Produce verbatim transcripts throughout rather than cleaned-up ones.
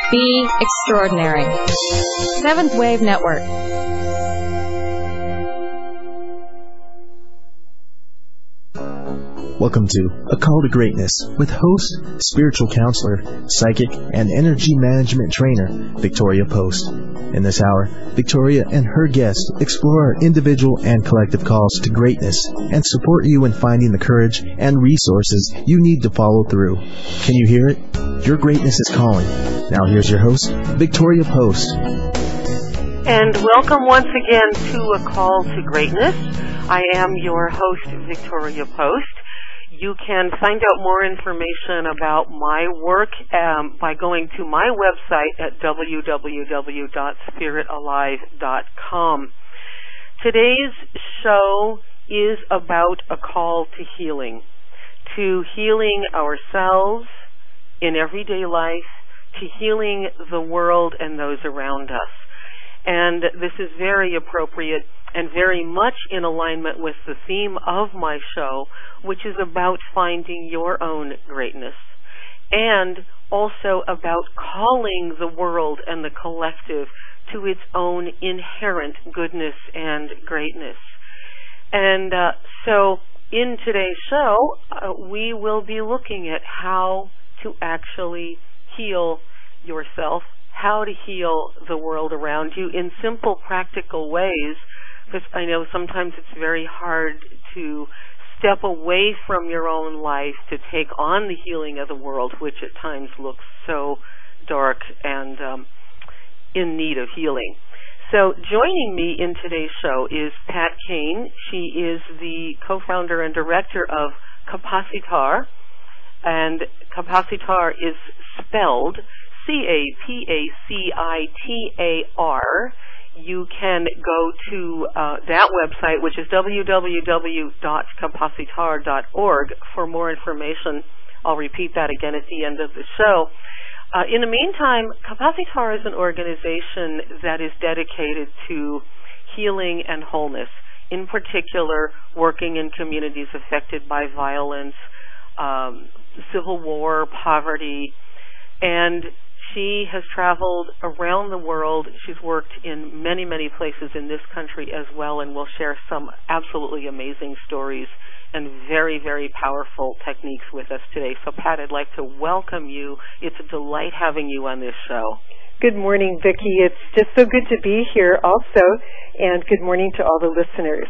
Be extraordinary. Seventh Wave Network. Welcome to A Call to Greatness with host, spiritual counselor, psychic, and energy management trainer, Victoria Post. In this hour, Victoria and her guests explore our individual and collective calls to greatness and support you in finding the courage and resources you need to follow through. Can you hear it? Your greatness is calling. Now here's your host, Victoria Post. And welcome once again to A Call to Greatness. I am your host, Victoria Post. You can find out more information about my work um, by going to my website at w w w dot spirit alive dot com. Today's show is about a call to healing, to healing ourselves in everyday life, to healing the world and those around us. And this is very appropriate and very much in alignment with the theme of my show, which is about finding your own greatness, and also about calling the world and the collective to its own inherent goodness and greatness. And uh, so in today's show, uh, we will be looking at how to actually heal yourself, how to heal the world around you in simple, practical ways, because I know sometimes it's very hard to step away from your own life to take on the healing of the world, which at times looks so dark and um, in need of healing. So joining me in today's show is Pat Kane. She is the co-founder and director of Capacitar, and Capacitar is spelled C A P A C I T A R. You can go to uh, that website, which is w w w dot capacitar dot org, for more information. I'll repeat that again at the end of the show. Uh, in the meantime, Capacitar is an organization that is dedicated to healing and wholeness, in particular working in communities affected by violence, um, civil war, poverty, and she has traveled around the world. She's worked in many, many places in this country as well, and will share some absolutely amazing stories and very, very powerful techniques with us today. So, Pat, I'd like to welcome you. It's a delight having you on this show. Good morning, Vicki. It's just so good to be here also, and good morning to all the listeners.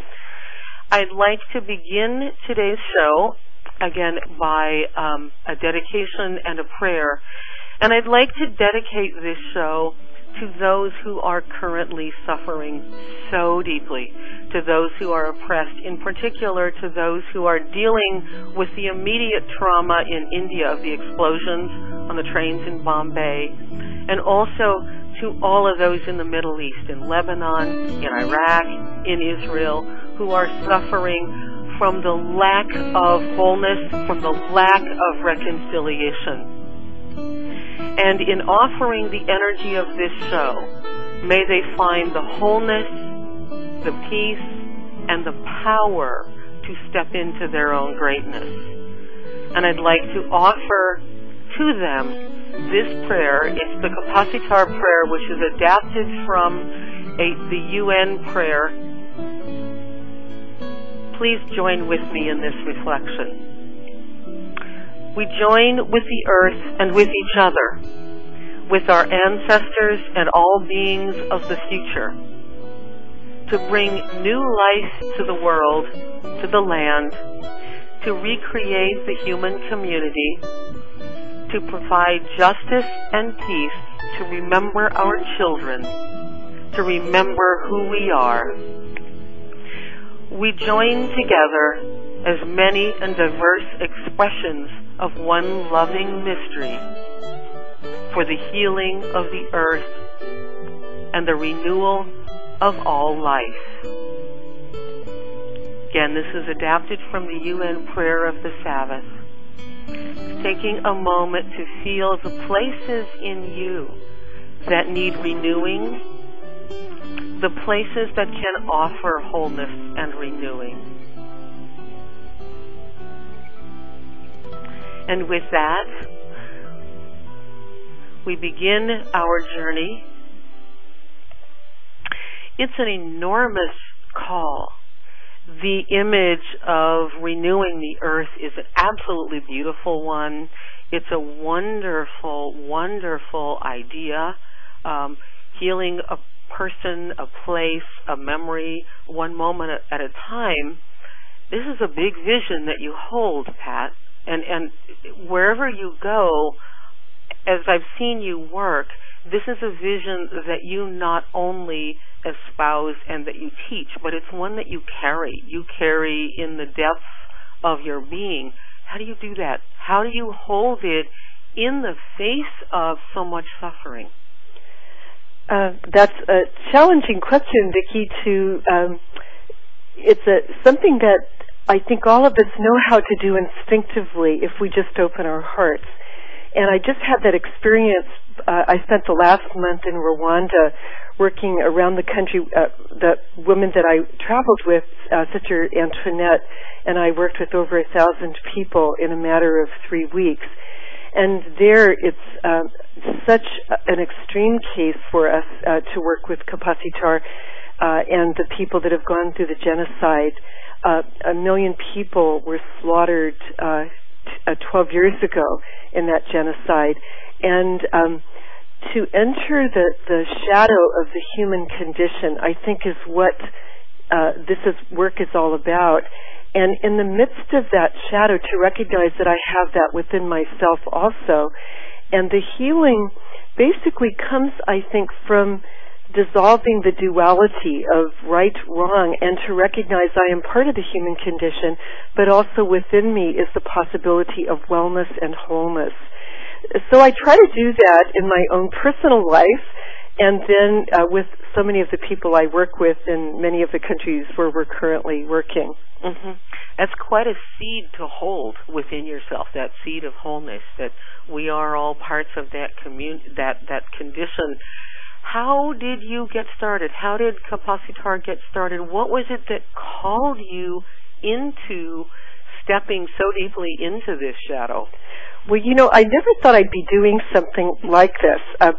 I'd like to begin today's show, again, by um, a dedication and a prayer. And I'd like to dedicate this show to those who are currently suffering so deeply, to those who are oppressed, in particular to those who are dealing with the immediate trauma in India of the explosions on the trains in Bombay, and also to all of those in the Middle East, in Lebanon, in Iraq, in Israel, who are suffering from the lack of wholeness, from the lack of reconciliation. And in offering the energy of this show, may they find the wholeness, the peace, and the power to step into their own greatness. And I'd like to offer to them this prayer. It's the Capacitar prayer, which is adapted from a, the U N prayer. Please join with me in this reflection. We join with the earth and with each other, with our ancestors and all beings of the future, to bring new life to the world, to the land, to recreate the human community, to provide justice and peace, to remember our children, to remember who we are. We join together as many and diverse expressions of one loving mystery for the healing of the earth and the renewal of all life. Again, this is adapted from the U N Prayer of the Sabbath. Taking a moment to feel the places in you that need renewing, the places that can offer wholeness and renewing. And with that, we begin our journey. It's an enormous call. The image of renewing the earth is an absolutely beautiful one. It's a wonderful, wonderful idea. Um, healing a person, a place, a memory, one moment at a time. This is a big vision that you hold, Pat. And, and wherever you go, as I've seen you work, this is a vision that you not only espouse and that you teach, but it's one that you carry. You carry in the depths of your being. How do you do that? How do you hold it in the face of so much suffering? Uh, that's a challenging question, Vicki. To um, it's a something that I think all of us know how to do instinctively if we just open our hearts. And I just had that experience. Uh, I spent the last month in Rwanda working around the country. Uh, the woman that I traveled with, uh, Sister Antoinette, and I worked with over a thousand people in a matter of three weeks. And there it's uh, such an extreme case for us uh, to work with Kapositar uh, and the people that have gone through the genocide. Uh, a million people were slaughtered uh, t- uh, twelve years ago in that genocide. And um, to enter the, the shadow of the human condition, I think, is what uh, this is, work is all about. And in the midst of that shadow, to recognize that I have that within myself also. And the healing basically comes, I think, from dissolving the duality of right, wrong, and to recognize I am part of the human condition, but also within me is the possibility of wellness and wholeness. So I try to do that in my own personal life, and then uh, with so many of the people I work with in many of the countries where we're currently working. Mm-hmm. That's quite a seed to hold within yourself, that seed of wholeness, that we are all parts of that commun- that, that condition. How did you get started? How did Kapositar get started? What was it that called you into stepping so deeply into this shadow? Well, you know, I never thought I'd be doing something like this. Uh,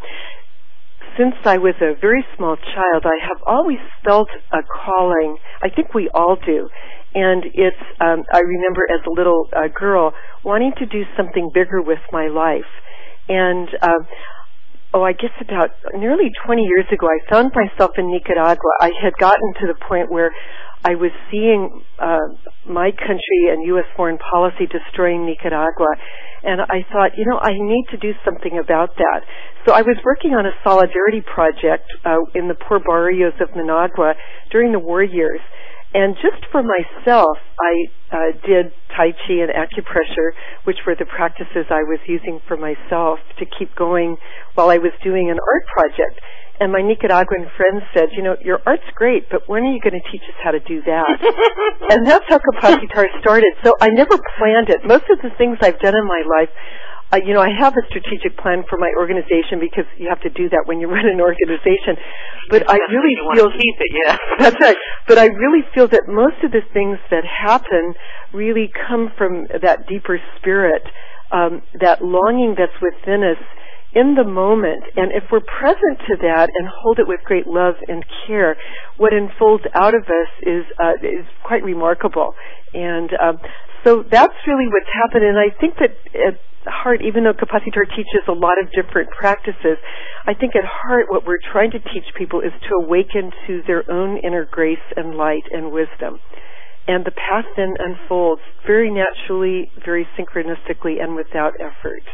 since I was a very small child, I have always felt a calling. I think we all do. And it's, um, I remember as a little uh, girl wanting to do something bigger with my life. And, um, oh, I guess about nearly twenty years ago, I found myself in Nicaragua. I had gotten to the point where I was seeing uh, my country and U S foreign policy destroying Nicaragua. And I thought, you know, I need to do something about that. So I was working on a solidarity project uh, in the poor barrios of Managua during the war years. And just for myself, I uh, did Tai Chi and acupressure, which were the practices I was using for myself to keep going while I was doing an art project. And my Nicaraguan friends said, you know, your art's great, but when are you going to teach us how to do that? And that's how Kapositar started. So I never planned it. Most of the things I've done in my life, Uh, you know, I have a strategic plan for my organization because you have to do that when you run an organization. But I really feel keep it, yeah. That's right. But I really feel that most of the things that happen really come from that deeper spirit, um, that longing that's within us in the moment. And if we're present to that and hold it with great love and care, what unfolds out of us is uh, is quite remarkable. And um, so that's really what's happened. And I think that at heart, even though Kapositar teaches a lot of different practices, I think at heart what we're trying to teach people is to awaken to their own inner grace and light and wisdom. And the path then unfolds very naturally, very synchronistically, and without effort.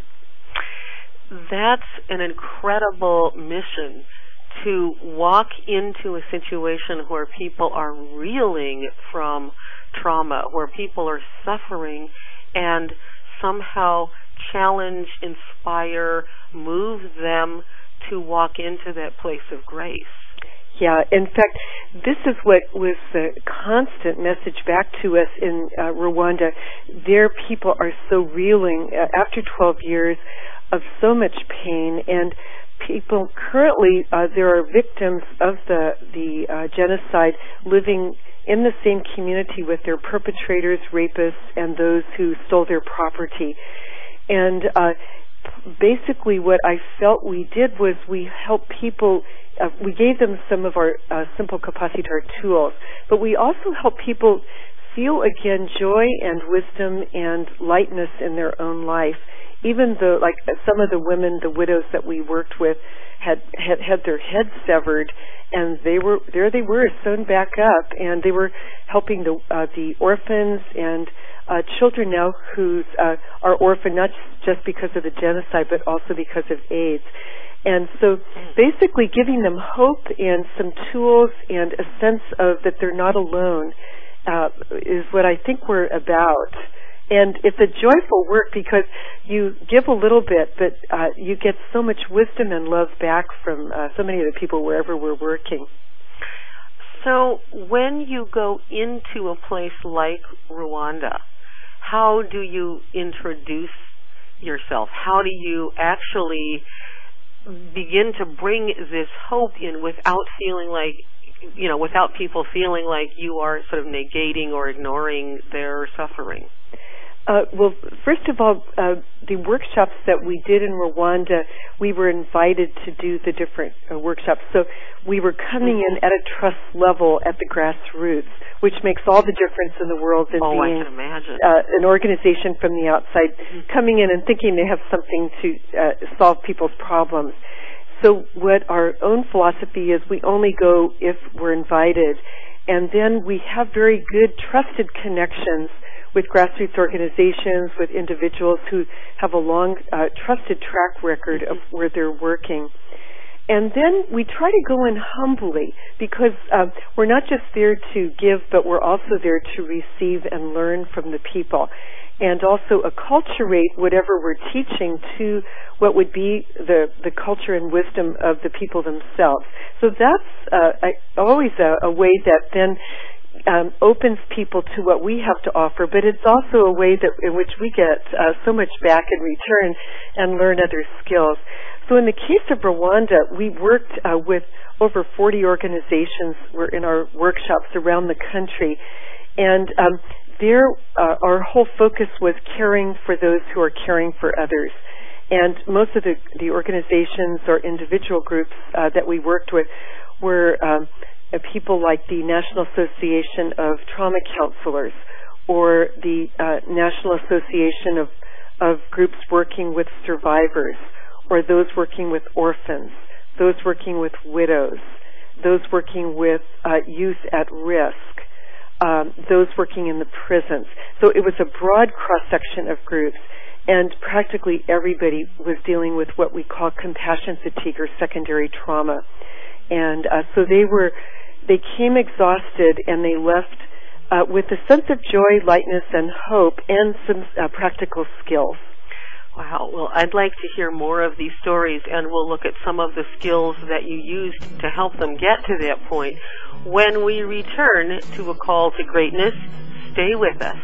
That's an incredible mission, to walk into a situation where people are reeling from trauma, where people are suffering, and somehow challenge, inspire, move them to walk into that place of grace. Yeah, in fact, this is what was the constant message back to us in uh, Rwanda. Their people are so reeling uh, after twelve years of so much pain, and people currently, uh, there are victims of the, the uh, genocide living in the same community with their perpetrators, rapists, and those who stole their property. And uh, basically what I felt we did was we helped people, uh, we gave them some of our uh, simple Capacitar tools, but we also helped people feel again joy and wisdom and lightness in their own life. Even though, like some of the women, the widows that we worked with, had had, had their heads severed, and they were there. They were sewn back up, and they were helping the uh, the orphans and uh, children now who uh, are orphaned not just because of the genocide, but also because of AIDS. And so, basically, giving them hope and some tools and a sense of that they're not alone uh, is what I think we're about. And it's a joyful work because you give a little bit, but uh, you get so much wisdom and love back from uh, so many of the people wherever we're working. So when you go into a place like Rwanda, how do you introduce yourself? How do you actually begin to bring this hope in without feeling like, you know, without people feeling like you are sort of negating or ignoring their suffering? Uh, well, first of all, uh, the workshops that we did in Rwanda, we were invited to do the different uh, workshops. So we were coming in at a trust level at the grassroots, which makes all the difference in the world in oh, being I can imagine. Uh, an organization from the outside coming in and thinking they have something to uh, solve people's problems. So what our own philosophy is, we only go if we're invited. And then we have very good, trusted connections with grassroots organizations, with individuals who have a long, uh, trusted track record of where they're working. And then we try to go in humbly because uh, we're not just there to give, but we're also there to receive and learn from the people, and also acculturate whatever we're teaching to what would be the, the culture and wisdom of the people themselves. So that's uh, I, always a, a way that then Um, opens people to what we have to offer, but it's also a way that in which we get uh, so much back in return and learn other skills. So in the case of Rwanda, we worked uh, with over forty organizations were in our workshops around the country, and um, there uh, our whole focus was caring for those who are caring for others. And most of the, the organizations or individual groups uh, that we worked with were um, Uh, people like the National Association of Trauma Counselors or the uh, National Association of, of groups working with survivors, or those working with orphans, those working with widows, those working with uh, youth at risk, um, those working in the prisons. So it was a broad cross-section of groups, and practically everybody was dealing with what we call compassion fatigue or secondary trauma. And uh, so they were They came exhausted, and they left uh, with a sense of joy, lightness, and hope, and some uh, practical skills. Wow. Well, I'd like to hear more of these stories, and we'll look at some of the skills that you used to help them get to that point. When we return to A Call to Greatness, stay with us.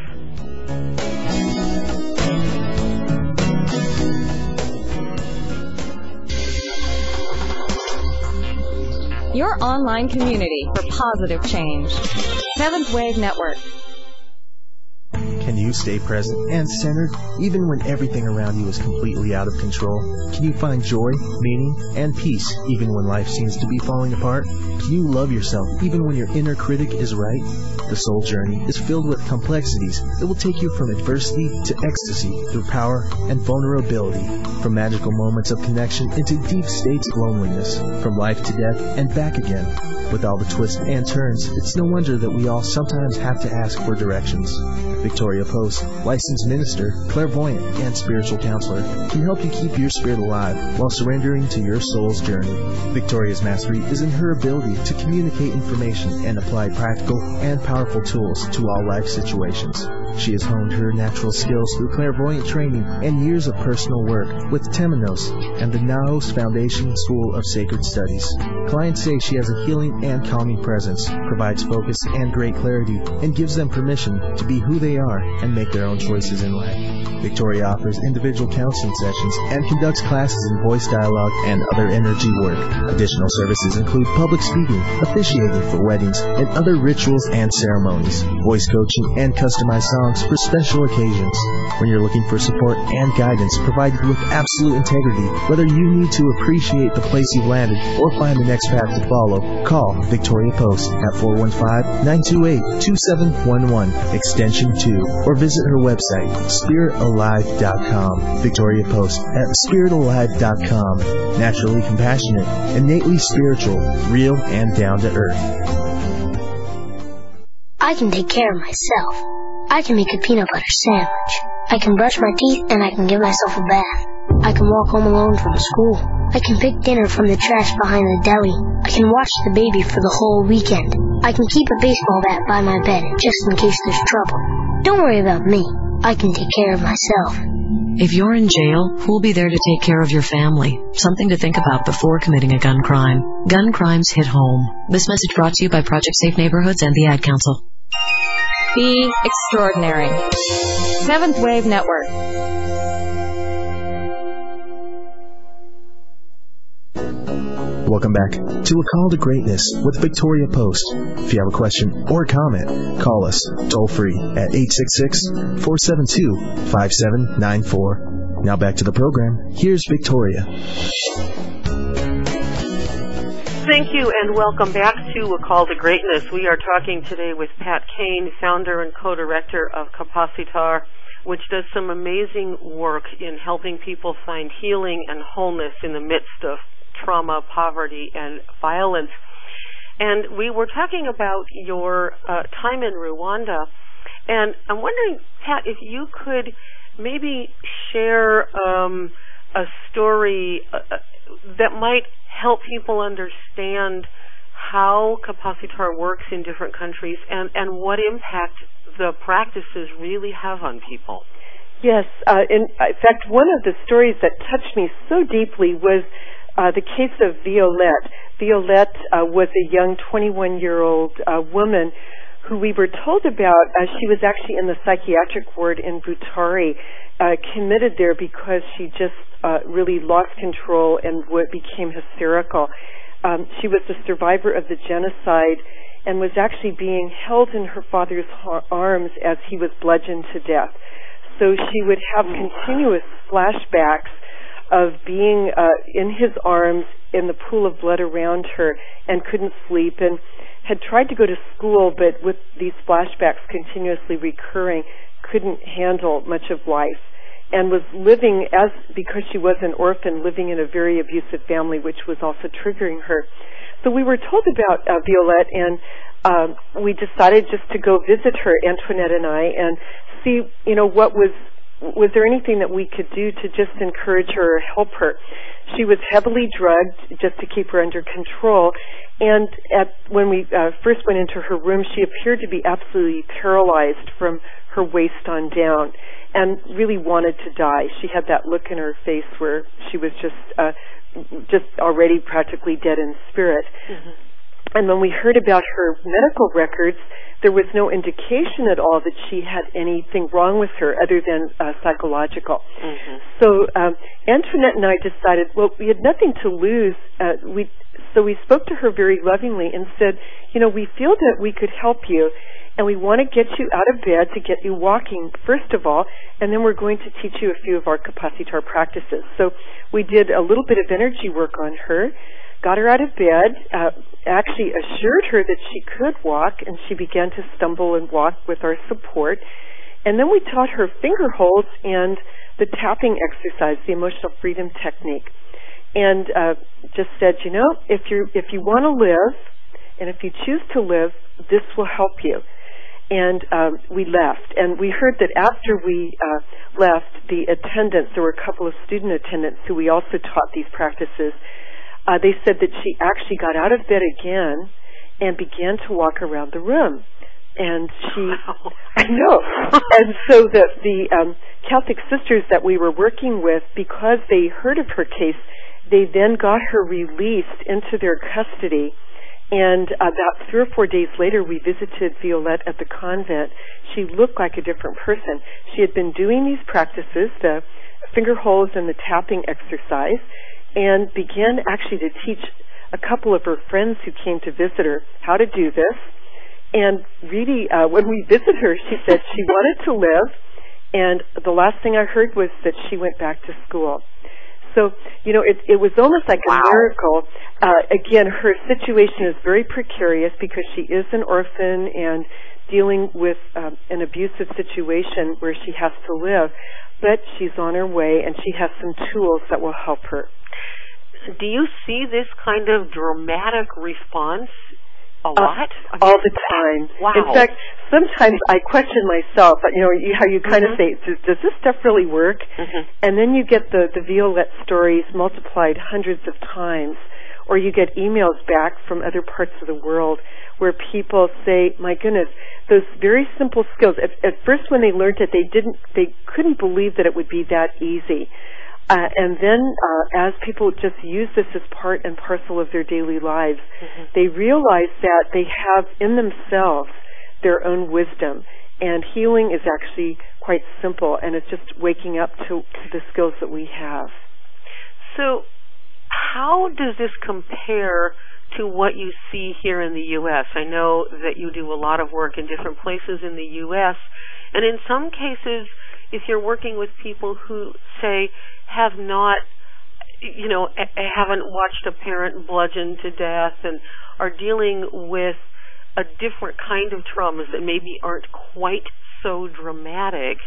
Your online community for positive change. Seventh Wave Network. Can you stay present and centered even when everything around you is completely out of control? Can you find joy, meaning, and peace even when life seems to be falling apart? Can you love yourself even when your inner critic is right? The soul journey is filled with complexities that will take you from adversity to ecstasy through power and vulnerability, from magical moments of connection into deep states of loneliness, from life to death and back again. With all the twists and turns, it's no wonder that we all sometimes have to ask for directions. Victoria Post, licensed minister, clairvoyant, and spiritual counselor, can help you keep your spirit alive while surrendering to your soul's journey. Victoria's mastery is in her ability to communicate information and apply practical and powerful tools to all life situations. She has honed her natural skills through clairvoyant training and years of personal work with Temenos and the Naos Foundation School of Sacred Studies. Clients say she has a healing and calming presence, provides focus and great clarity, and gives them permission to be who they are and make their own choices in life. Victoria offers individual counseling sessions and conducts classes in voice dialogue and other energy work. Additional services include public speaking, officiating for weddings, and other rituals and ceremonies, voice coaching, and customized songs for special occasions. When you're looking for support and guidance provided with absolute integrity, whether you need to appreciate the place you've landed or find the next path to follow, call Victoria Post at four one five, nine two eight, two seven one one, extension two, or visit her website, spirit alive dot com. Victoria Post at spirit alive dot com. Naturally compassionate, innately spiritual, real and down to earth. I can take care of myself. I can make a peanut butter sandwich. I can brush my teeth and I can give myself a bath. I can walk home alone from school. I can pick dinner from the trash behind the deli. I can watch the baby for the whole weekend. I can keep a baseball bat by my bed just in case there's trouble. Don't worry about me. I can take care of myself. If you're in jail, who'll be there to take care of your family? Something to think about before committing a gun crime. Gun crimes hit home. This message brought to you by Project Safe Neighborhoods and the Ad Council. Be extraordinary. Seventh Wave Network. Welcome back to A Call to Greatness with Victoria Post. If you have a question or a comment, call us toll free at eight six six, four seven two, five seven nine four. Now back to the program. Here's Victoria. Thank you, and welcome back to A Call to Greatness. We are talking today with Pat Kane, founder and co-director of Capacitar, which does some amazing work in helping people find healing and wholeness in the midst of trauma, poverty, and violence. And we were talking about your uh, time in Rwanda, and I'm wondering, Pat, if you could maybe share um, a story uh, that might help people understand how Capacitar works in different countries and, and what impact the practices really have on people. Yes. Uh, in, in fact, one of the stories that touched me so deeply was uh, the case of Violette. Violette uh, was a young twenty-one-year-old uh, woman who we were told about. Uh, she was actually in the psychiatric ward in Butare, uh, committed there because she just uh, really lost control and w- became hysterical. Um, she was the survivor of the genocide and was actually being held in her father's ha- arms as he was bludgeoned to death. So she would have continuous flashbacks of being uh, in his arms in the pool of blood around her and couldn't sleep and had tried to go to school, but with these flashbacks continuously recurring, couldn't handle much of life and was living, as because she was an orphan, living in a very abusive family, which was also triggering her. So we were told about uh, Violette, and um, we decided just to go visit her, Antoinette and I, and see, you know, what was was there anything that we could do to just encourage her or help her. She was heavily drugged just to keep her under control, and at, when we uh, first went into her room, she appeared to be absolutely paralyzed from her waist on down and really wanted to die. She had that look in her face where she was just uh, just already practically dead in spirit. Mm-hmm. And when we heard about her medical records, there was no indication at all that she had anything wrong with her other than uh, psychological. Mm-hmm. So um, Antoinette and I decided, well, we had nothing to lose. Uh, we so we spoke to her very lovingly and said, you know, we feel that we could help you, and we want to get you out of bed to get you walking, first of all, and then we're going to teach you a few of our Capacitar practices. So we did a little bit of energy work on her, got her out of bed, uh, actually assured her that she could walk, and she began to stumble and walk with our support. And then we taught her finger holds and the tapping exercise, the emotional freedom technique, and uh, just said, you know, if you if you want to live, and if you choose to live, this will help you. And um, we left, and we heard that after we uh, left, the attendants, there were a couple of student attendants who we also taught these practices. Uh, they said that she actually got out of bed again and began to walk around the room. And she, wow. I know. And so the, the um, Catholic sisters that we were working with, because they heard of her case, they then got her released into their custody. And about three or four days later, we visited Violette at the convent. She looked like a different person. She had been doing these practices, the finger holds and the tapping exercise, and began actually to teach a couple of her friends who came to visit her how to do this. and really, uh, when we visited her, she said she wanted to live, and the last thing I heard was that she went back to school. So, you know, it, it was almost like wow. a miracle. Uh, again, her situation is very precarious because she is an orphan and dealing with um, an abusive situation where she has to live. But she's on her way, and she has some tools that will help her. Do you see this kind of dramatic response a lot? Uh, all the time. Wow. In fact, sometimes I question myself, you know, you, how you kind mm-hmm. of say, does, does this stuff really work? Mm-hmm. And then you get the, the Violette stories multiplied hundreds of times, or you get emails back from other parts of the world where people say, my goodness, those very simple skills, at, at first when they learned it, they didn't, they couldn't believe that it would be that easy. Uh, and then uh, as people just use this as part and parcel of their daily lives, mm-hmm. they realize that they have in themselves their own wisdom. And healing is actually quite simple, and it's just waking up to, to the skills that we have. So how does this compare to what you see here in the U S? I know that you do a lot of work in different places in the U S, and in some cases, if you're working with people who, say, have not, you know, haven't watched a parent bludgeoned to death and are dealing with a different kind of traumas that maybe aren't quite so dramatic,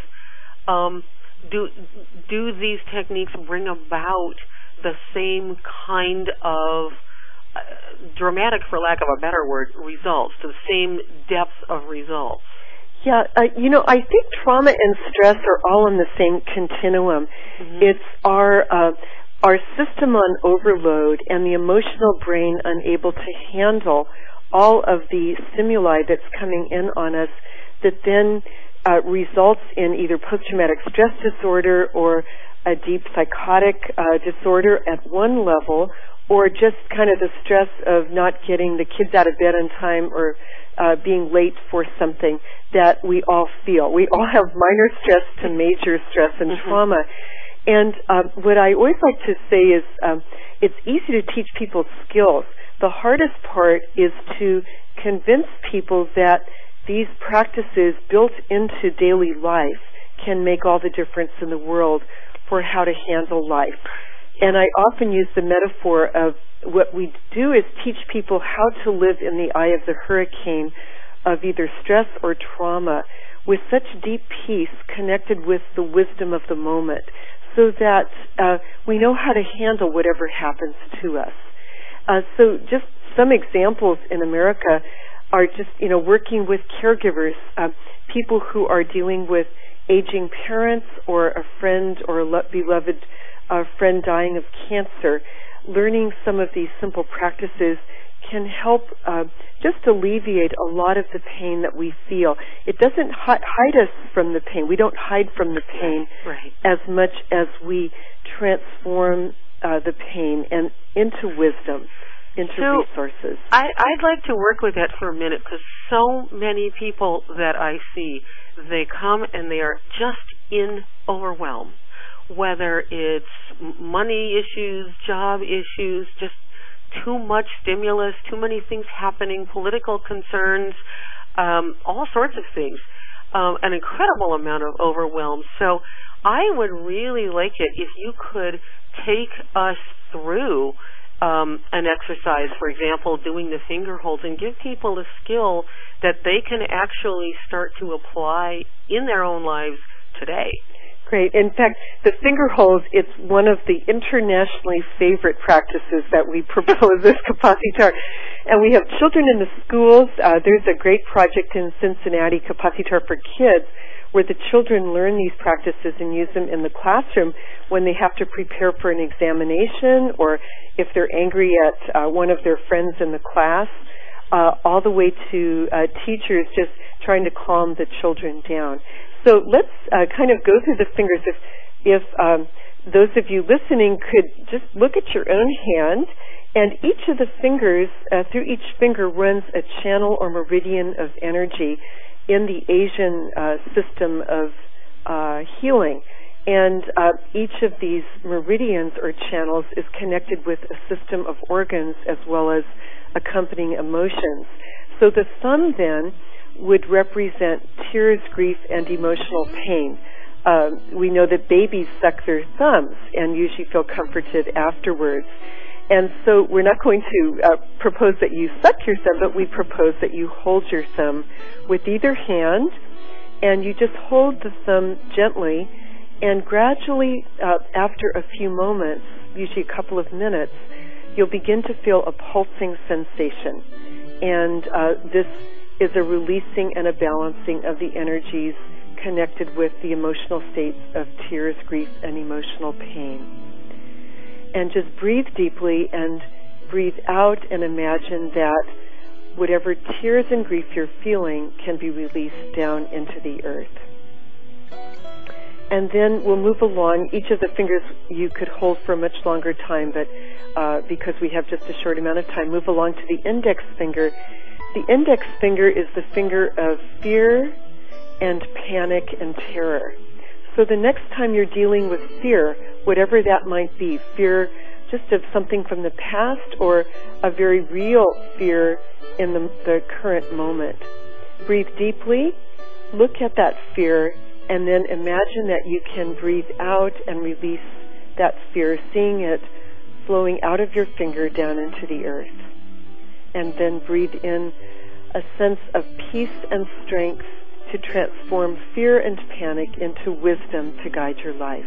um, do do these techniques bring about the same kind of uh, dramatic, for lack of a better word, results, the same depth of results? Yeah, uh, you know, I think trauma and stress are all in the same continuum. Mm-hmm. It's our uh, our system on overload and the emotional brain unable to handle all of the stimuli that's coming in on us that then uh, results in either post-traumatic stress disorder or a deep psychotic uh, disorder at one level, or just kind of the stress of not getting the kids out of bed on time or uh, being late for something that we all feel. We all have minor stress to major stress and mm-hmm. trauma. And um, what I always like to say is um, it's easy to teach people skills. The hardest part is to convince people that these practices built into daily life can make all the difference in the world for how to handle life. And I often use the metaphor of what we do is teach people how to live in the eye of the hurricane of either stress or trauma with such deep peace connected with the wisdom of the moment so that uh, we know how to handle whatever happens to us. Uh, so just some examples in America are just, you know, working with caregivers, uh, people who are dealing with aging parents or a friend or a lo- beloved uh, friend dying of cancer. Learning some of these simple practices can help uh, just alleviate a lot of the pain that we feel. It doesn't hi- hide us from the pain. We don't hide from the pain right. as much as we transform uh, the pain and into wisdom, into so resources. I, I'd like to work with that for a minute because so many people that I see, they come and they are just in overwhelm, whether it's money issues, job issues, just too much stimulus, too many things happening, political concerns, um, all sorts of things, um, an incredible amount of overwhelm. So I would really like it if you could take us through um, an exercise, for example, doing the finger holds, and give people a skill that they can actually start to apply in their own lives today. Great. In fact, the finger holds, it's one of the internationally favorite practices that we propose as Capacitar. And we have children in the schools. Uh, there's a great project in Cincinnati, Capacitar for Kids, where the children learn these practices and use them in the classroom when they have to prepare for an examination or if they're angry at uh, one of their friends in the class, uh, all the way to uh, teachers just trying to calm the children down. So let's uh, kind of go through the fingers. If, if um, those of you listening could just look at your own hand, and each of the fingers, uh, through each finger runs a channel or meridian of energy in the Asian uh, system of uh, healing. And uh, each of these meridians or channels is connected with a system of organs as well as accompanying emotions. So the thumb then would represent tears, grief, and emotional pain. Uh, we know that babies suck their thumbs and usually feel comforted afterwards. And so we're not going to uh, propose that you suck your thumb, but we propose that you hold your thumb with either hand, and you just hold the thumb gently, and gradually, uh, after a few moments, usually a couple of minutes, you'll begin to feel a pulsing sensation. And uh, this is a releasing and a balancing of the energies connected with the emotional states of tears, grief, and emotional pain. And just breathe deeply and breathe out and imagine that whatever tears and grief you're feeling can be released down into the earth. And then we'll move along. Each of the fingers you could hold for a much longer time, but uh, because we have just a short amount of time, move along to the index finger. The index finger is the finger of fear and panic and terror. So the next time you're dealing with fear, whatever that might be, fear just of something from the past or a very real fear in the, the current moment, breathe deeply, look at that fear, and then imagine that you can breathe out and release that fear, seeing it flowing out of your finger down into the earth. And then breathe in a sense of peace and strength to transform fear and panic into wisdom to guide your life.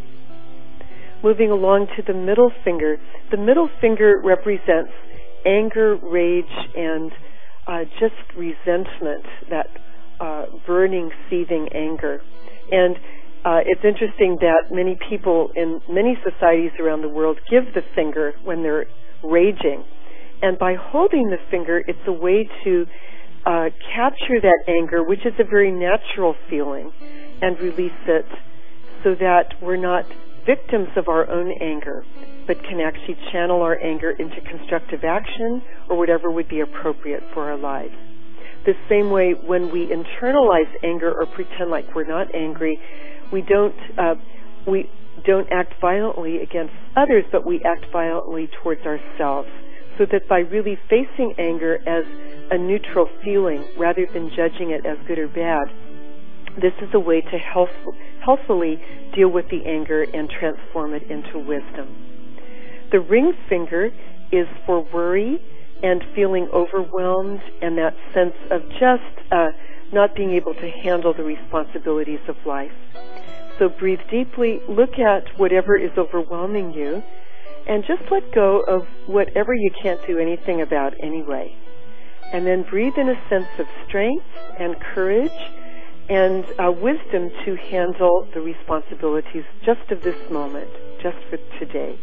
Moving along to the middle finger. The middle finger represents anger, rage, and uh, just resentment, that uh, burning, seething anger. And uh, it's interesting that many people in many societies around the world give the finger when they're raging. And by holding the finger, it's a way to uh, capture that anger, which is a very natural feeling, and release it so that we're not victims of our own anger, but can actually channel our anger into constructive action or whatever would be appropriate for our lives. The same way, when we internalize anger or pretend like we're not angry, we don't uh, we don't act violently against others, but we act violently towards ourselves. So that by really facing anger as a neutral feeling rather than judging it as good or bad, this is a way to health, healthfully deal with the anger and transform it into wisdom. The ring finger is for worry and feeling overwhelmed and that sense of just uh, not being able to handle the responsibilities of life. So breathe deeply, look at whatever is overwhelming you, and just let go of whatever you can't do anything about anyway. And then breathe in a sense of strength and courage and uh, wisdom to handle the responsibilities just of this moment, just for today.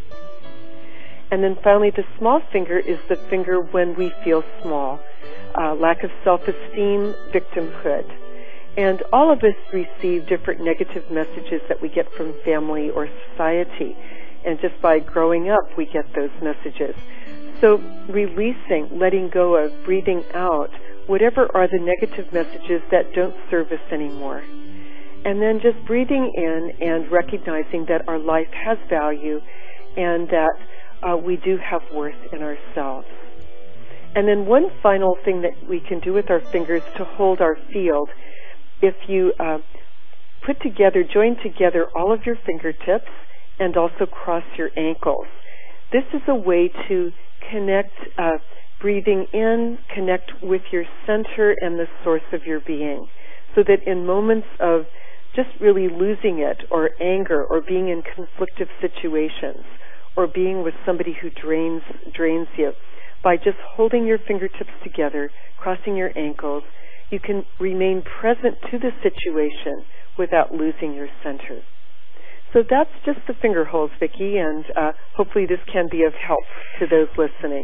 And then finally, the small finger is the finger when we feel small, uh, lack of self-esteem, victimhood. And all of us receive different negative messages that we get from family or society. And just by growing up, we get those messages. So releasing, letting go of, breathing out, whatever are the negative messages that don't serve us anymore. And then just breathing in and recognizing that our life has value and that uh, we do have worth in ourselves. And then one final thing that we can do with our fingers to hold our field, if you uh, put together, join together all of your fingertips and also cross your ankles. This is a way to connect, uh, breathing in, connect with your center and the source of your being, so that in moments of just really losing it, or anger, or being in conflictive situations, or being with somebody who drains drains you, by just holding your fingertips together, crossing your ankles, you can remain present to the situation without losing your center. So that's just the finger holds, Vicki, and uh, hopefully this can be of help to those listening.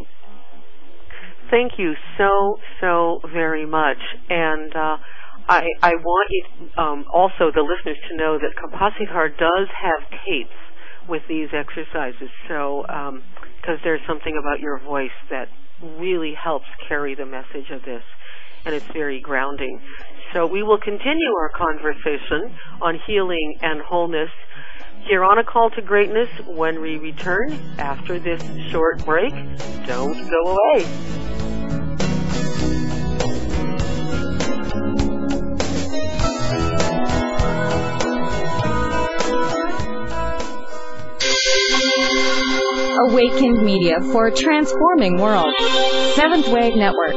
Thank you so, so very much. And uh, I, I want you, um, also the listeners to know that Compositar does have tapes with these exercises. So, because um, there's something about your voice that really helps carry the message of this, and it's very grounding. So we will continue our conversation on healing and wholeness here on A Call to Greatness when we return after this short break. Don't go away. Awakened media for a transforming world. Seventh Wave Network.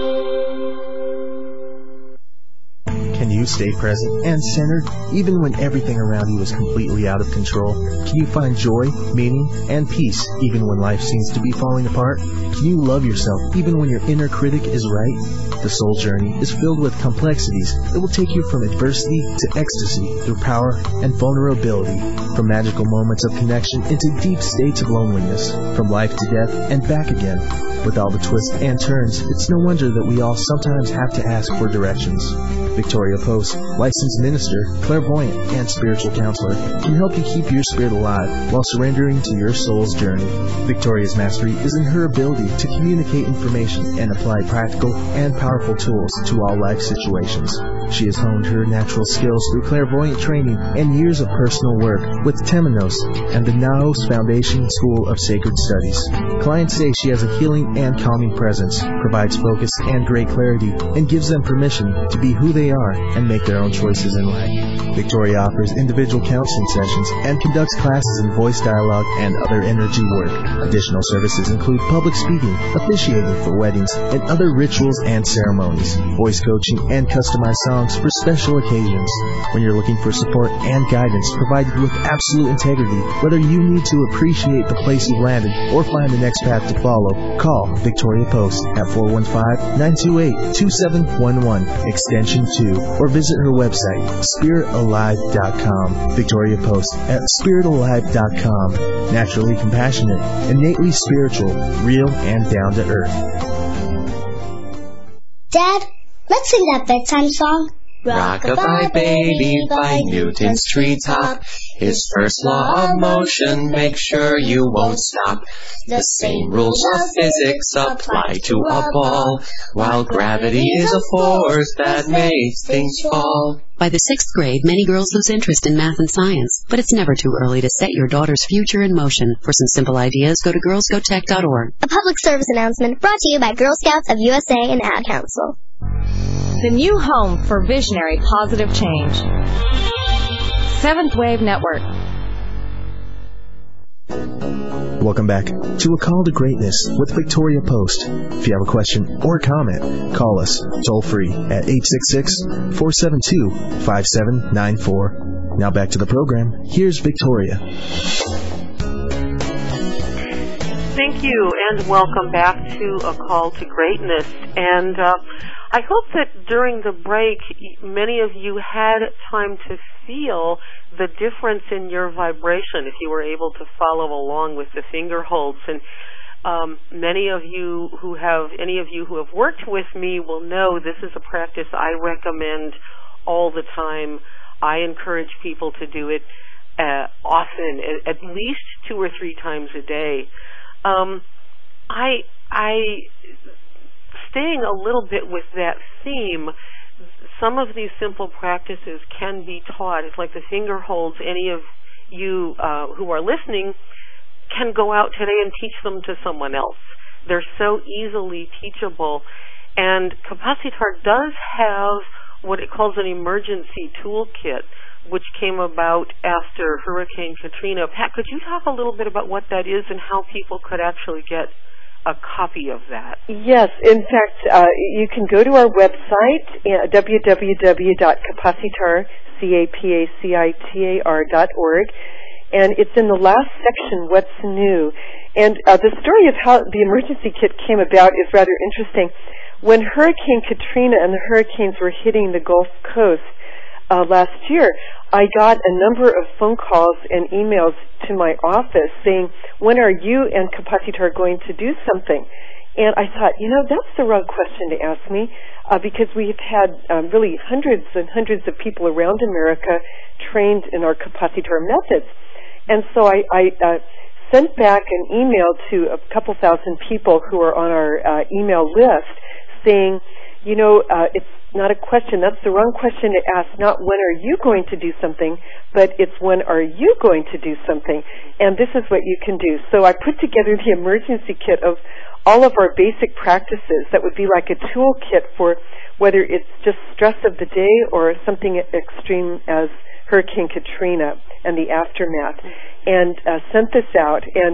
Can you stay present and centered even when everything around you is completely out of control? Can you find joy, meaning, and peace even when life seems to be falling apart? Can you love yourself even when your inner critic is right? The soul journey is filled with complexities that will take you from adversity to ecstasy through power and vulnerability, from magical moments of connection into deep states of loneliness, from life to death and back again. With all the twists and turns, it's no wonder that we all sometimes have to ask for directions. Victoria Post, licensed minister, clairvoyant, and spiritual counselor, can help you keep your spirit alive while surrendering to your soul's journey. Victoria's mastery is in her ability to communicate information and apply practical and powerful tools to all life situations. She has honed her natural skills through clairvoyant training and years of personal work with Temenos and the Naos Foundation School of Sacred Studies. Clients say she has a healing and calming presence, provides focus and great clarity, and gives them permission to be who they are and make their own choices in life. Victoria offers individual counseling sessions and conducts classes in voice dialogue and other energy work. Additional services include public speaking, officiating for weddings, and other rituals and ceremonies, voice coaching, and customized songs for special occasions. When you're looking for support and guidance provided with absolute integrity, whether you need to appreciate the place you've landed or find the next path to follow, call Victoria Post at four one five, nine two eight, two seven one one, extension two, or visit her website, spirit alive dot com. Victoria Post at spirit alive dot com. Naturally compassionate, innately spiritual, real, and down to earth. Dad, let's sing that bedtime song. Rock-a-bye baby by Newton's treetop. His first law of motion, make sure you won't stop. The same rules of physics apply to a ball, while gravity is a force that makes things fall. By the sixth grade, many girls lose interest in math and science, but it's never too early to set your daughter's future in motion. For some simple ideas, go to girls go tech dot org. A public service announcement brought to you by Girl Scouts of U S A and Ad Council. The new home for visionary positive change. Seventh Wave Network. Welcome back to A Call to Greatness with Victoria Post. If you have a question or comment, call us toll free at eight six six, four seven two, five seven nine four. Now back to the program. Here's Victoria. Thank you, and welcome back to A Call to Greatness. And uh, I hope that during the break, many of you had time to feel the difference in your vibration if you were able to follow along with the finger holds. And um, many of you who have, any of you who have worked with me will know this is a practice I recommend all the time. I encourage people to do it uh, often, at least two or three times a day. Um, I, I, staying a little bit with that theme, some of these simple practices can be taught. It's like the finger holds. Any of you uh, who are listening can go out today and teach them to someone else. They're so easily teachable. And Capacitar does have what it calls an emergency toolkit, which came about after Hurricane Katrina. Pat, could you talk a little bit about what that is and how people could actually get a copy of that? Yes. In fact, uh, you can go to our website, uh, w w w dot capacitar, C A P A C I T A R dot org, and it's in the last section, What's New. And uh, the story of how the emergency kit came about is rather interesting. When Hurricane Katrina and the hurricanes were hitting the Gulf Coast, Uh, last year, I got a number of phone calls and emails to my office saying, when are you and Capacitar going to do something? And I thought, you know, that's the wrong question to ask me, uh, because we've had um, really hundreds and hundreds of people around America trained in our Capacitar methods. And so I, I uh, sent back an email to a couple thousand people who are on our uh, email list saying, you know, uh, it's not a question. That's the wrong question to ask. Not when are you going to do something, but it's when are you going to do something. And this is what you can do. So I put together the emergency kit of all of our basic practices that would be like a toolkit for whether it's just stress of the day or something extreme as Hurricane Katrina and the aftermath, and uh, sent this out. And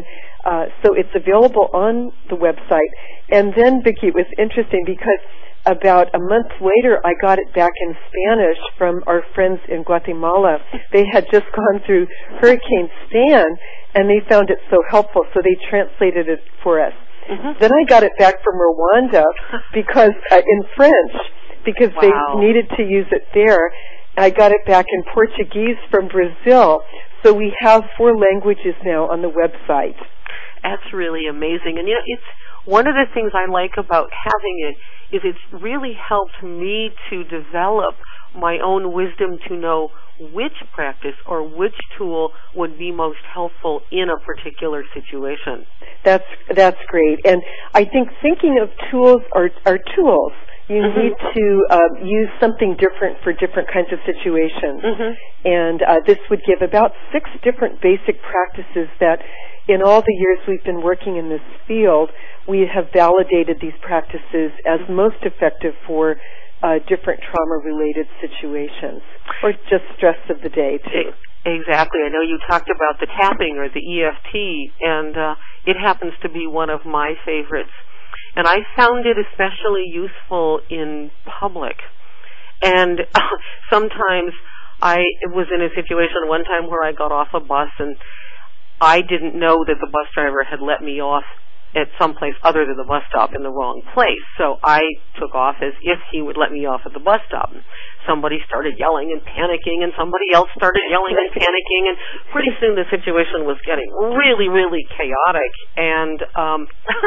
Uh, so it's available on the website. And then, Vicki, it was interesting because about a month later, I got it back in Spanish from our friends in Guatemala. They had just gone through Hurricane Stan, and they found it so helpful, so they translated it for us. Mm-hmm. Then I got it back from Rwanda because uh, in French, because wow. they needed to use it there. I got it back in Portuguese from Brazil. So we have four languages now on the website. That's really amazing. And you know, it's one of the things I like about having it is it's really helped me to develop my own wisdom to know which practice or which tool would be most helpful in a particular situation. That's that's great. And I think thinking of tools are, are tools. You mm-hmm. need to uh, use something different for different kinds of situations. Mm-hmm. And uh, this would give about six different basic practices that in all the years we've been working in this field, we have validated these practices as most effective for uh, different trauma-related situations or just stress of the day, too. Exactly. I know you talked about the tapping or the E F T, and uh, it happens to be one of my favorites. And I found it especially useful in public. And uh, sometimes I was in a situation one time where I got off a bus and I didn't know that the bus driver had let me off at some place other than the bus stop in the wrong place. So I took off as if he would let me off at the bus stop. Somebody started yelling and panicking, and somebody else started yelling and panicking, and pretty soon the situation was getting really, really chaotic. And um,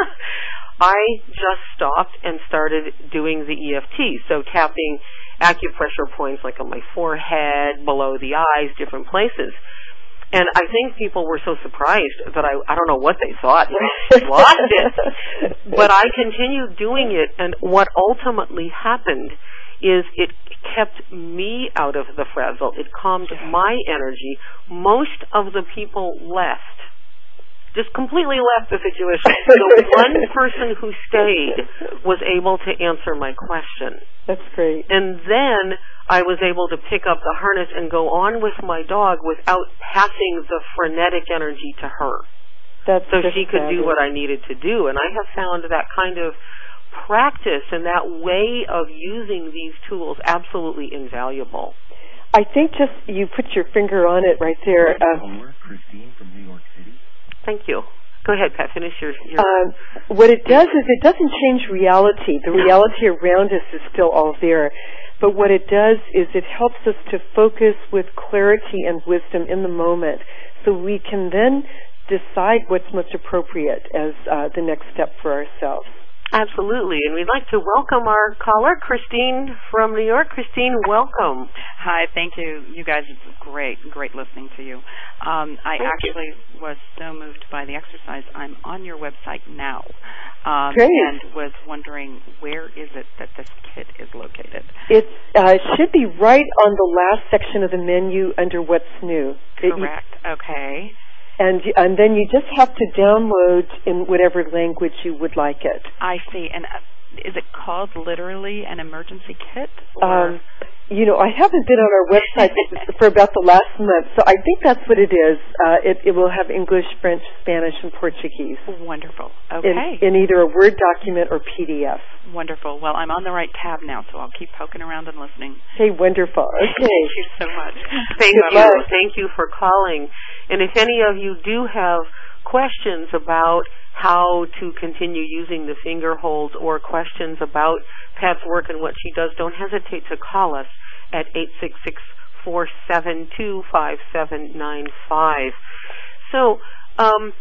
I just stopped and started doing the E F T, so tapping acupressure points like on my forehead, below the eyes, different places. And I think people were so surprised that I, I don't know what they thought. I lost it. But I continued doing it, and what ultimately happened is it kept me out of the frazzle. It calmed my energy. Most of the people left, just completely left the situation. The one person who stayed was able to answer my question. That's great. And then I was able to pick up the harness and go on with my dog without passing the frenetic energy to her. That's so she could do what I needed to do. And I have found that kind of practice and that way of using these tools absolutely invaluable. I think just you put your finger on it right there. Uh, Christine from New York City. Thank you. Go ahead, Pat. Finish your... your um, what it does is it doesn't change reality. The reality around us is still all there. But what it does is it helps us to focus with clarity and wisdom in the moment so we can then decide what's most appropriate as uh, the next step for ourselves. Absolutely, and we'd like to welcome our caller, Christine from New York. Christine, welcome. Hi, thank you. You guys, it's great, great listening to you. Um, I thank actually you. was so moved by the exercise. I'm on your website now, um, great. and was wondering where is it that this kit is located? It uh, should be right on the last section of the menu under What's New. Correct. It, okay. And and then you just have to download in whatever language you would like it. I see. And uh, is it called literally an emergency kit? Or? Um, you know, I haven't been on our website for about the last month, so I think that's what it is. Uh, it, it will have English, French, Spanish, and Portuguese. Wonderful. Okay. In, in either a Word document or P D F. Wonderful. Well, I'm on the right tab now, so I'll keep poking around and listening. Hey, wonderful. Okay. Thank you so much. Thank you. Luck. Thank you for calling. And if any of you do have questions about how to continue using the finger holds or questions about Pat's work and what she does, don't hesitate to call us at eight six six, four seven two, five seven nine five. So, um,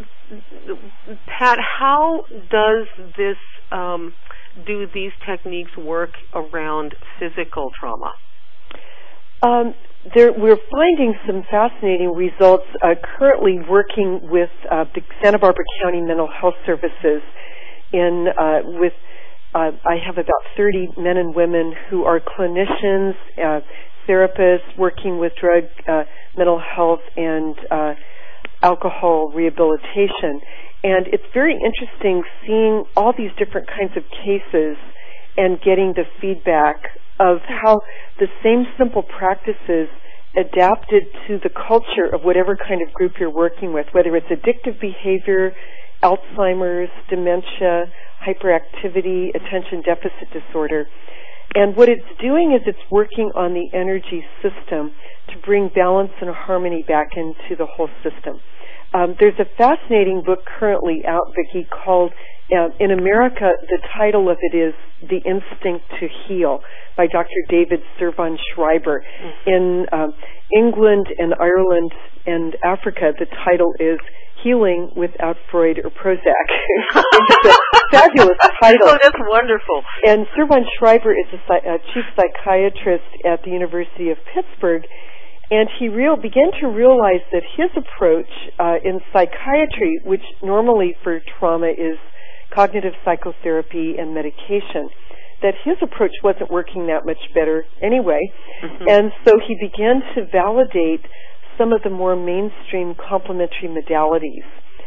Pat, how does this, um, do these techniques work around physical trauma? Um, there, we're finding some fascinating results uh, currently working with uh, the Santa Barbara County Mental Health Services in uh, with uh, I have about thirty men and women who are clinicians, uh, therapists working with drug, uh, mental health, and uh, alcohol rehabilitation. And it's very interesting seeing all these different kinds of cases and getting the feedback of how the same simple practices adapted to the culture of whatever kind of group you're working with, whether it's addictive behavior, Alzheimer's, dementia, hyperactivity, attention deficit disorder. And what it's doing is it's working on the energy system to bring balance and harmony back into the whole system. Um, there's a fascinating book currently out, Vicki, called, uh, in America, the title of it is The Instinct to Heal by Doctor David Servan-Schreiber. Mm-hmm. In um, England and Ireland and Africa, the title is Healing Without Freud or Prozac. It's a fabulous title. Oh, that's wonderful. And Servan-Schreiber is a, a chief psychiatrist at the University of Pittsburgh, and he real, began to realize that his approach uh, in psychiatry, which normally for trauma is cognitive psychotherapy and medication, that his approach wasn't working that much better anyway. Mm-hmm. And so he began to validate some of the more mainstream complementary modalities.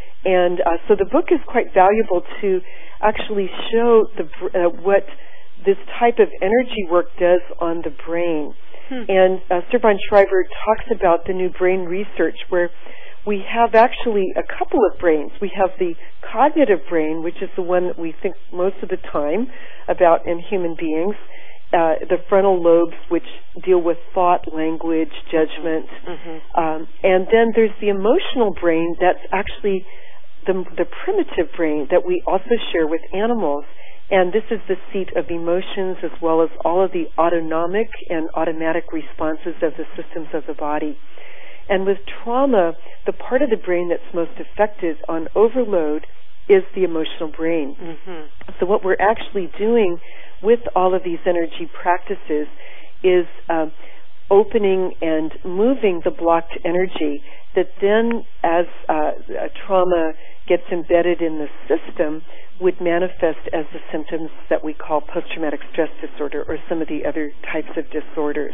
And uh, so the book is quite valuable to actually show the, uh, what this type of energy work does on the brain. Hmm. And uh, Servan-Schreiber talks about the new brain research where we have actually a couple of brains. We have the cognitive brain, which is the one that we think most of the time about in human beings, uh, the frontal lobes, which deal with thought, language, judgment. Mm-hmm. Um, and then there's the emotional brain that's actually the, the primitive brain that we also share with animals. And this is the seat of emotions as well as all of the autonomic and automatic responses of the systems of the body. And with trauma, the part of the brain that's most affected on overload is the emotional brain. Mm-hmm. So what we're actually doing with all of these energy practices is um, opening and moving the blocked energy that then, as uh, trauma gets embedded in the system, would manifest as the symptoms that we call post-traumatic stress disorder or some of the other types of disorders.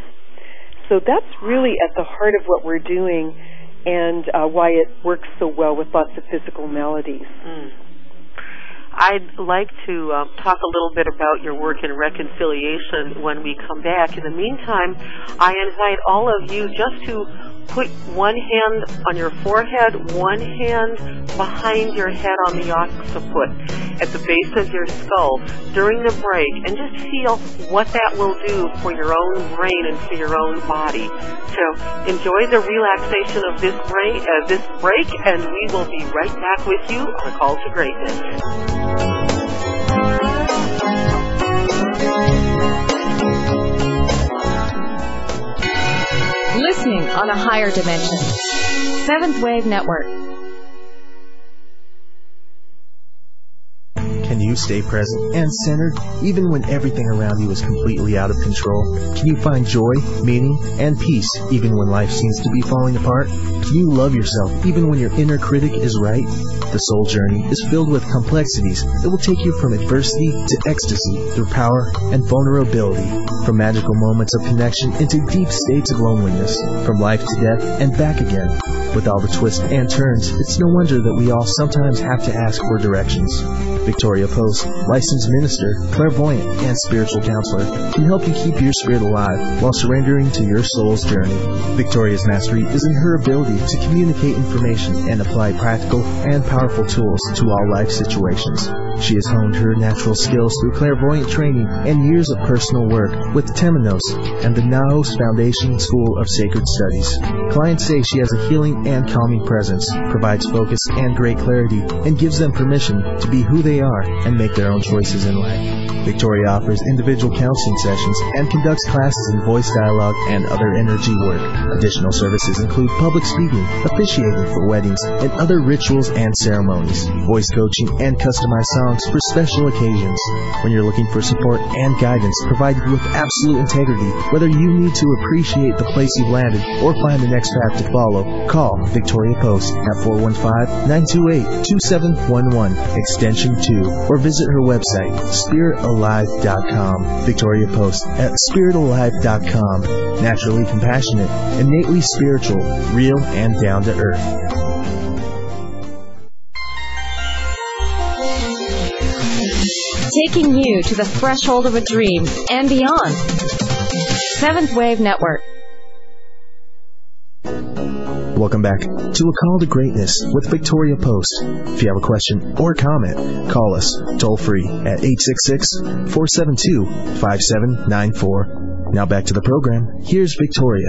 So that's really at the heart of what we're doing and uh, why it works so well with lots of physical maladies. Mm. I'd like to uh, talk a little bit about your work in reconciliation when we come back. In the meantime, I invite all of you just to put one hand on your forehead, one hand behind your head on the occiput at the base of your skull during the break, and just feel what that will do for your own brain and for your own body. So enjoy the relaxation of this break, uh, this break, and we will be right back with you on A Call to Greatness. Listening on a higher dimension. Seventh Wave Network. Can you stay present and centered even when everything around you is completely out of control? Can you find joy, meaning, and peace even when life seems to be falling apart? Can you love yourself even when your inner critic is right? The soul journey is filled with complexities that will take you from adversity to ecstasy through power and vulnerability, from magical moments of connection into deep states of loneliness, from life to death and back again. With all the twists and turns, it's no wonder that we all sometimes have to ask for directions. Victoria Post, licensed minister, clairvoyant, and spiritual counselor, can help you keep your spirit alive while surrendering to your soul's journey. Victoria's mastery is in her ability to communicate information and apply practical and powerful tools to all life situations. She has honed her natural skills through clairvoyant training and years of personal work with Temenos and the Naos Foundation School of Sacred Studies. Clients say she has a healing and calming presence, provides focus and great clarity, and gives them permission to be who they are and make their own choices in life. Victoria offers individual counseling sessions and conducts classes in voice dialogue and other energy work. Additional services include public speaking, officiating for weddings, and other rituals and ceremonies, voice coaching, and customized songs for special occasions. When you're looking for support and guidance provided with absolute integrity, whether you need to appreciate the place you've landed or find the next path to follow, call Victoria Post at four one five, nine two eight, two seven one one, extension two, or visit her website, spirit alive dot com. Victoria Post at spirit alive dot com. Naturally compassionate, innately spiritual, real and down to earth. Taking you to the threshold of a dream and beyond. Seventh Wave Network. Welcome back to A Call to Greatness with Victoria Post. If you have a question or comment, call us toll free at eight six six, four seven two, five seven nine four. Now back to the program. Here's Victoria.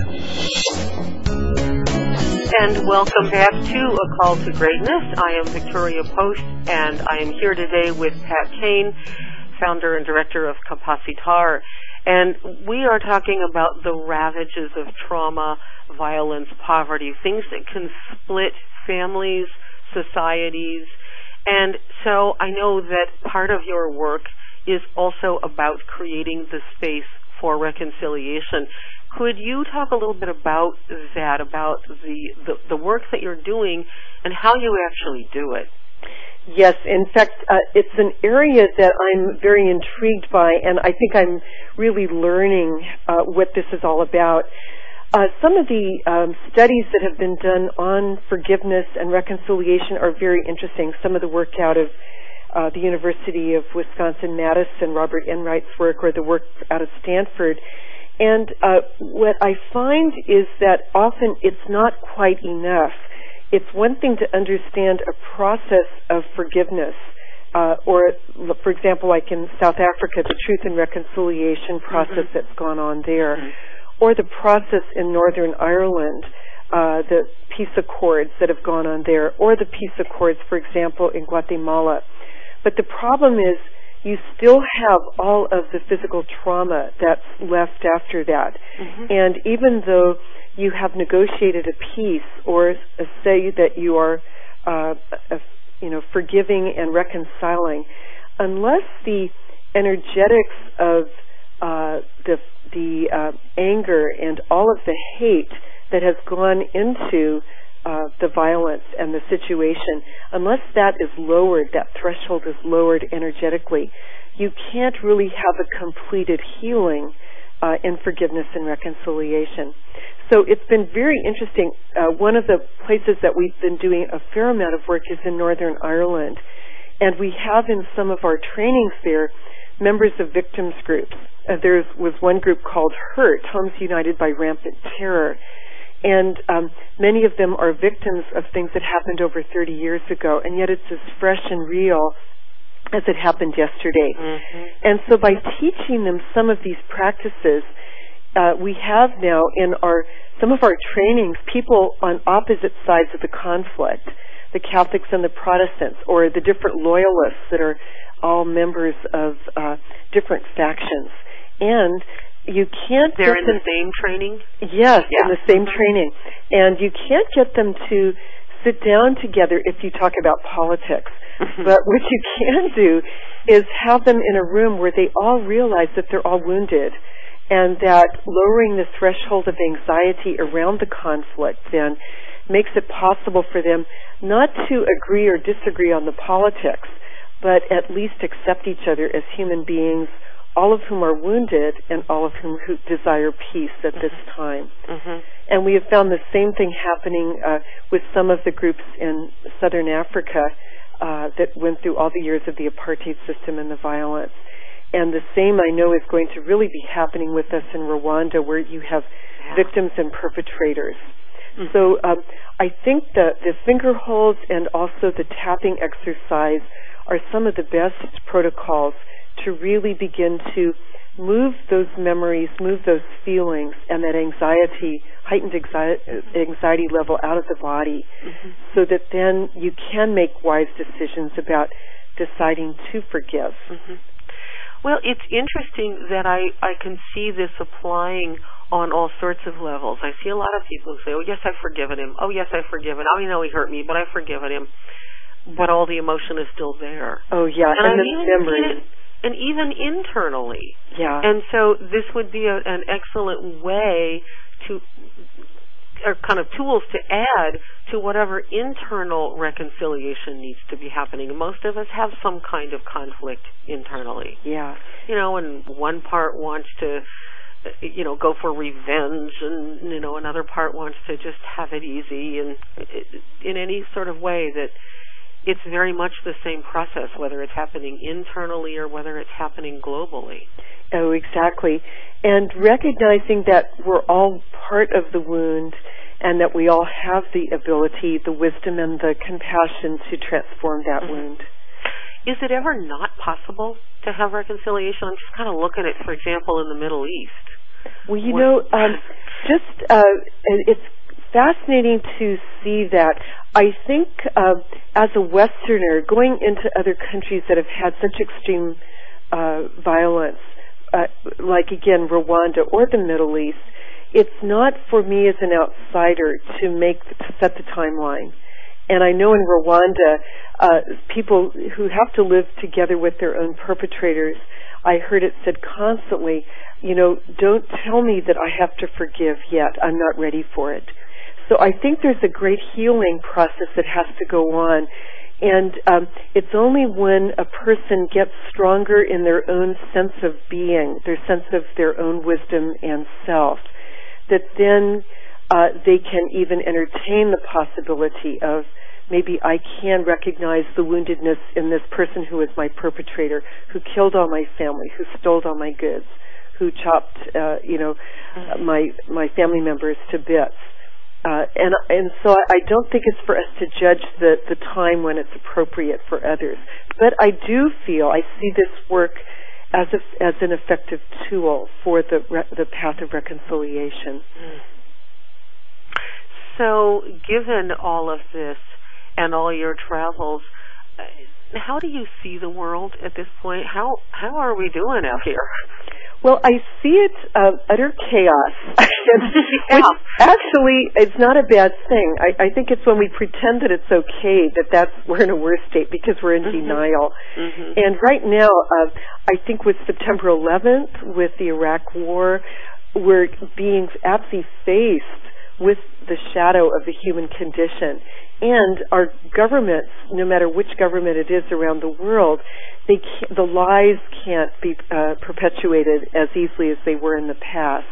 And welcome back to A Call to Greatness. I am Victoria Post, and I am here today with Pat Kane, founder and director of Capacitar. And we are talking about the ravages of trauma, violence, poverty, things that can split families, societies. And so I know that part of your work is also about creating the space for reconciliation. Could you talk a little bit about that, about the, the, the work that you're doing and how you actually do it? Yes, in fact, uh, it's an area that I'm very intrigued by, and I think I'm really learning uh, what this is all about. Uh, some of the um, studies that have been done on forgiveness and reconciliation are very interesting. Some of the work out of uh, the University of Wisconsin-Madison, Robert Enright's work, or the work out of Stanford. And uh, what I find is that often it's not quite enough. It's one thing to understand a process of forgiveness, uh, or, for example, like in South Africa, the Truth and Reconciliation process mm-hmm. that's gone on there, mm-hmm. or the process in Northern Ireland, uh, the peace accords that have gone on there, or the peace accords, for example, in Guatemala. But the problem is you still have all of the physical trauma that's left after that. Mm-hmm. And even though you have negotiated a peace, or say that you are, uh, a, you know, forgiving and reconciling, unless the energetics of uh, the the uh, anger and all of the hate that has gone into uh, the violence and the situation, unless that is lowered, that threshold is lowered energetically, you can't really have a completed healing uh, in forgiveness and reconciliation. So it's been very interesting. Uh, one of the places that we've been doing a fair amount of work is in Northern Ireland. And we have in some of our trainings there members of victims groups. Uh, there was one group called HURT, Homes United by Rampant Terror. And um, many of them are victims of things that happened over thirty years ago, and yet it's as fresh and real as it happened yesterday. Mm-hmm. And so by teaching them some of these practices, Uh, we have now in our some of our trainings people on opposite sides of the conflict, the Catholics and the Protestants, or the different loyalists that are all members of uh, different factions. And you can't They're get in them, the same training? Yes, yeah. in the same training. And you can't get them to sit down together if you talk about politics. But what you can do is have them in a room where they all realize that they're all wounded, and that lowering the threshold of anxiety around the conflict then makes it possible for them not to agree or disagree on the politics, but at least accept each other as human beings, all of whom are wounded and all of whom who desire peace at this time. Mm-hmm. And we have found the same thing happening uh, with some of the groups in Southern Africa uh, that went through all the years of the apartheid system and the violence. And the same, I know, is going to really be happening with us in Rwanda, where you have yeah. victims and perpetrators. Mm-hmm. So um, I think that the finger holds and also the tapping exercise are some of the best protocols to really begin to move those memories, move those feelings, and that anxiety, heightened anxiety, anxiety level out of the body, mm-hmm. so that then you can make wise decisions about deciding to forgive. Mm-hmm. Well, it's interesting that I, I can see this applying on all sorts of levels. I see a lot of people who say, oh, yes, I've forgiven him. Oh, yes, I've forgiven him. I know he hurt me, but I've forgiven him. But all the emotion is still there. Oh, yeah, and, and the memory. And even internally. Yeah. And so this would be a, an excellent way to, or kind of tools to add to whatever internal reconciliation needs to be happening. Most of us have some kind of conflict internally. Yeah. You know, and one part wants to, you know, go for revenge, and, you know, another part wants to just have it easy, and in any sort of way that it's very much the same process, whether it's happening internally or whether it's happening globally. Oh, exactly. And recognizing that we're all part of the wound, and that we all have the ability, the wisdom, and the compassion to transform that mm-hmm. wound. Is it ever not possible to have reconciliation? I'm just kind of looking at, for example, in the Middle East. Well, you what? know, um, just uh, it's fascinating to see that. I think uh, as a Westerner, going into other countries that have had such extreme uh, violence, uh, like, again, Rwanda or the Middle East, it's not for me as an outsider to make to set the timeline. And I know in Rwanda, uh, people who have to live together with their own perpetrators, I heard it said constantly, you know, don't tell me that I have to forgive yet. I'm not ready for it. So I think there's a great healing process that has to go on. And um, it's only when a person gets stronger in their own sense of being, their sense of their own wisdom and self, that then uh, they can even entertain the possibility of maybe I can recognize the woundedness in this person who is my perpetrator, who killed all my family, who stole all my goods, who chopped, uh, you know, my my family members to bits. Uh, and and so I don't think it's for us to judge the, the time when it's appropriate for others. But I do feel I see this work as a, as an effective tool for the the path of reconciliation. So, given all of this and all your travels, how do you see the world at this point? How how are we doing out here? Well, I see it uh, utter chaos. Which actually, it's not a bad thing. I, I think it's when we pretend that it's okay that that's we're in a worse state because we're in mm-hmm. denial. Mm-hmm. And right now, uh, I think with September eleventh, with the Iraq War, we're being absolutely faced with the shadow of the human condition. And our governments, no matter which government it is around the world, they can't, the lies can't be uh, perpetuated as easily as they were in the past.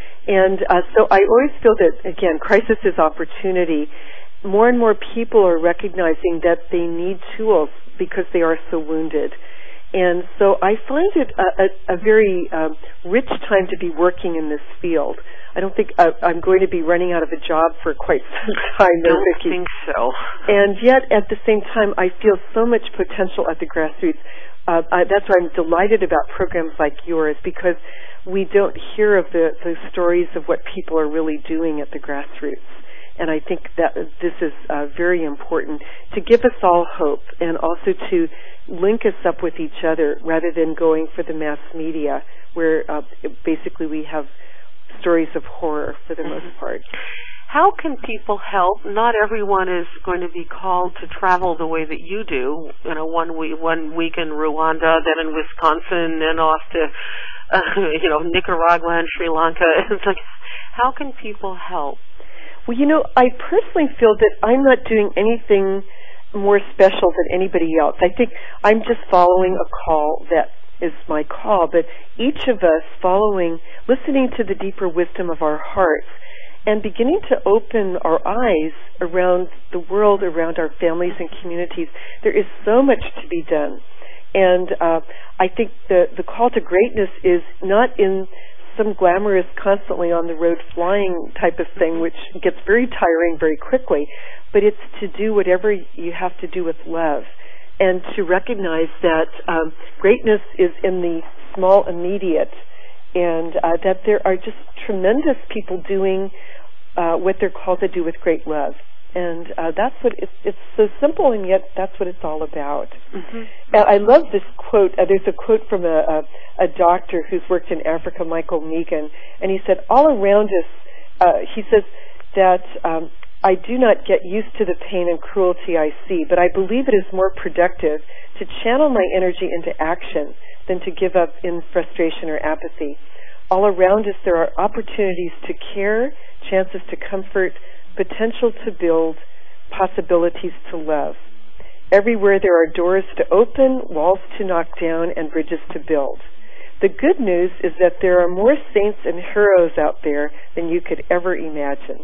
And uh, so I always feel that, again, crisis is opportunity. More and more people are recognizing that they need tools because they are so wounded. And so I find it a, a, a very um, rich time to be working in this field. I don't think uh, I'm going to be running out of a job for quite some time. I don't Vicki. think so. And yet, at the same time, I feel so much potential at the grassroots. Uh, I, that's why I'm delighted about programs like yours, because we don't hear of the, the stories of what people are really doing at the grassroots. And I think that this is uh, very important to give us all hope and also to link us up with each other rather than going for the mass media where uh, basically we have stories of horror for the most part. How can people help? Not everyone is going to be called to travel the way that you do. You know, one week, one week in Rwanda, then in Wisconsin, then off to, uh, you know, Nicaragua and Sri Lanka. It's like, how can people help? Well, you know, I personally feel that I'm not doing anything more special than anybody else. I think I'm just following a call that is my call, but each of us following, listening to the deeper wisdom of our hearts and beginning to open our eyes around the world, around our families and communities. There is so much to be done. And uh, I think the, the call to greatness is not in some glamorous, constantly on the road flying type of thing, which gets very tiring very quickly, but it's to do whatever you have to do with love. And to recognize that um, greatness is in the small immediate, and uh, that there are just tremendous people doing uh, what they're called to do with great love. And uh, that's what it's, it's so simple, and yet that's what it's all about. Mm-hmm. And I love this quote. Uh, there's a quote from a, a, a doctor who's worked in Africa, Michael Megan, and he said, all around us, uh, he says that um, I do not get used to the pain and cruelty I see, but I believe it is more productive to channel my energy into action than to give up in frustration or apathy. All around us there are opportunities to care, chances to comfort, potential to build, possibilities to love. Everywhere there are doors to open, walls to knock down, and bridges to build. The good news is that there are more saints and heroes out there than you could ever imagine.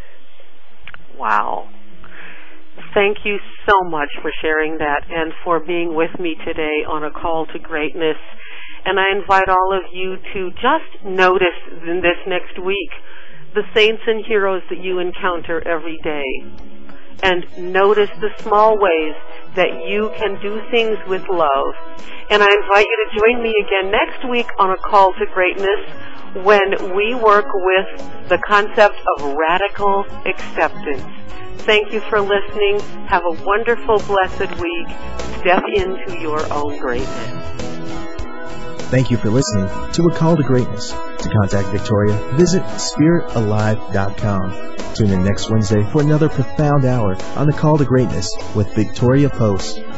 Wow. Thank you so much for sharing that and for being with me today on A Call to Greatness. And I invite all of you to just notice in this next week the saints and heroes that you encounter every day. And notice the small ways that you can do things with love. And I invite you to join me again next week on A Call to Greatness when we work with the concept of radical acceptance. Thank you for listening. Have a wonderful, blessed week. Step into your own greatness. Thank you for listening to A Call to Greatness. To contact Victoria, visit spirit alive dot com. Tune in next Wednesday for another profound hour on A Call to Greatness with Victoria Post.